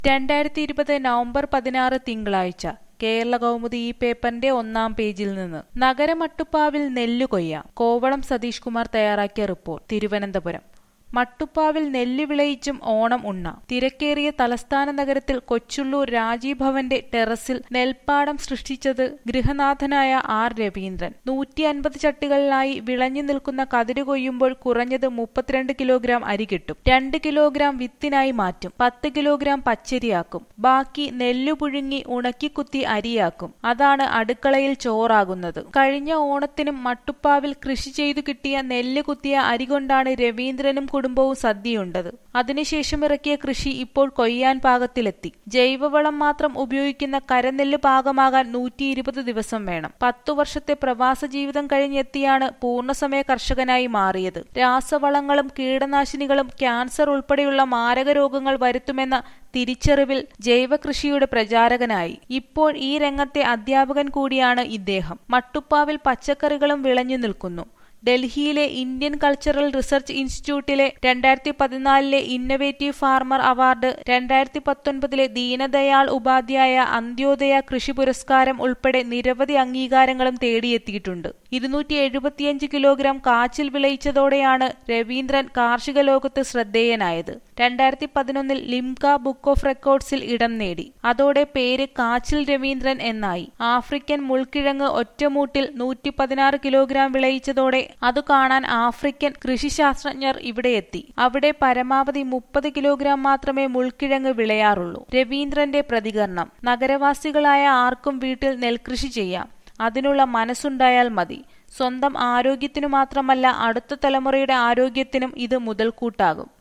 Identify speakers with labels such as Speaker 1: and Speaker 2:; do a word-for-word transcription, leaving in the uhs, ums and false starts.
Speaker 1: രണ്ടായിരത്തി ഇരുപത് നവംബർ പതിനാറ് തിങ്കളാഴ്ച കേരള കൗമുദി ഈ പേപ്പറിന്റെ ഒന്നാം പേജിൽ നിന്ന് നഗരമട്ടുപ്പാവിൽ നെല്ലു കൊയ്യാം. കോവളം സതീഷ് കുമാർ തയ്യാറാക്കിയ റിപ്പോർട്ട്. തിരുവനന്തപുരം മട്ടുപ്പാവിൽ നെല്ല് വിളയിച്ചും ഓണം ഉണ്ണാം. തിരക്കേറിയ തലസ്ഥാന നഗരത്തിൽ കൊച്ചുള്ളൂർ രാജീവ് ഭവന്റെ ടെറസിൽ നെൽപ്പാടം സൃഷ്ടിച്ചത് ഗൃഹനാഥനായ ആർ രവീന്ദ്രൻ. നൂറ്റി അൻപത് ചട്ടികളിലായി വിളഞ്ഞു നിൽക്കുന്ന കതിര് കൊയ്യുമ്പോൾ കുറഞ്ഞത് മുപ്പത്തിരണ്ട് കിലോഗ്രാം അരി കിട്ടും. രണ്ട് കിലോഗ്രാം വിത്തിനായി മാറ്റും. പത്ത് കിലോഗ്രാം പച്ചരിയാക്കും. ബാക്കി നെല്ലു പുഴുങ്ങി ഉണക്കിക്കുത്തി അരിയാക്കും. അതാണ് അടുക്കളയിൽ ചോറാകുന്നത്. കഴിഞ്ഞ ഓണത്തിനും മട്ടുപ്പാവിൽ കൃഷി ചെയ്തു കിട്ടിയ നെല്ല് കുത്തിയ അരി കൊണ്ടാണ് രവീന്ദ്രനും കുടുംബവും സദ്യയുണ്ടത്. അതിനുശേഷം ഇറക്കിയ കൃഷി ഇപ്പോൾ കൊയ്യാൻ പാകത്തിലെത്തി. ജൈവവളം മാത്രം ഉപയോഗിക്കുന്ന കരനെല്ല് പാകമാകാൻ നൂറ്റി ഇരുപത് ദിവസം വേണം. പത്തു വർഷത്തെ പ്രവാസ ജീവിതം കഴിഞ്ഞെത്തിയാണ് പൂർണ്ണസമയ കർഷകനായി മാറിയത്. രാസവളങ്ങളും കീടനാശിനികളും ക്യാൻസർ ഉൾപ്പെടെയുള്ള മാരക രോഗങ്ങൾ വരുത്തുമെന്ന തിരിച്ചറിവിൽ ജൈവകൃഷിയുടെ പ്രചാരകനായി. ഇപ്പോൾ ഈ രംഗത്തെ അധ്യാപകൻ കൂടിയാണ് ഇദ്ദേഹം. മട്ടുപ്പാവിൽ പച്ചക്കറികളും വിളഞ്ഞു നിൽക്കുന്നു. ഡൽഹിയിലെ ഇന്ത്യൻ കൾച്ചറൽ റിസർച്ച് ഇൻസ്റ്റിറ്റ്യൂട്ടിലെ രണ്ടായിരത്തി പതിനാലിലെ ഇന്നവേറ്റീവ് ഫാർമർ അവാർഡ്, രണ്ടായിരത്തി പത്തൊൻപതിലെ ദീനദയാൾ ഉപാധ്യായ അന്ത്യോദയ കൃഷി പുരസ്കാരം ഉൾപ്പെടെ നിരവധി അംഗീകാരങ്ങളും തേടിയെത്തിയിട്ടുണ്ട്. ഇരുന്നൂറ്റി എഴുപത്തിയഞ്ച് കിലോഗ്രാം കാച്ചിൽ വിളയിച്ചതോടെയാണ് രവീന്ദ്രൻ കാർഷിക ലോകത്ത് ശ്രദ്ധേയനായത്. രണ്ടായിരത്തി പതിനൊന്നിൽ ലിംക ബുക്ക് ഓഫ് റെക്കോർഡ്സിൽ ഇടം നേടി. അതോടെ പേര് കാച്ചിൽ രവീന്ദ്രൻ എന്നായി. ആഫ്രിക്കൻ മുൾക്കിഴങ്ങ് ഒറ്റമൂട്ടിൽ നൂറ്റി പതിനാറ് കിലോഗ്രാം വിളയിച്ചതോടെ അതു കാണാൻ ആഫ്രിക്കൻ കൃഷിശാസ്ത്രജ്ഞർ ഇവിടെ എത്തി. അവിടെ പരമാവധി മുപ്പത് കിലോഗ്രാം മാത്രമേ മുൾക്കിഴങ്ങ് വിളയാറുള്ളൂ. രവീന്ദ്രന്റെ പ്രതികരണം: നഗരവാസികളായ ആർക്കും വീട്ടിൽ നെൽകൃഷി ചെയ്യാം. അതിനുള്ള മനസ്സുണ്ടായാൽ മതി. സ്വന്തം ആരോഗ്യത്തിനു മാത്രമല്ല, അടുത്ത തലമുറയുടെ ആരോഗ്യത്തിനും ഇത് മുതൽക്കൂട്ടാകും.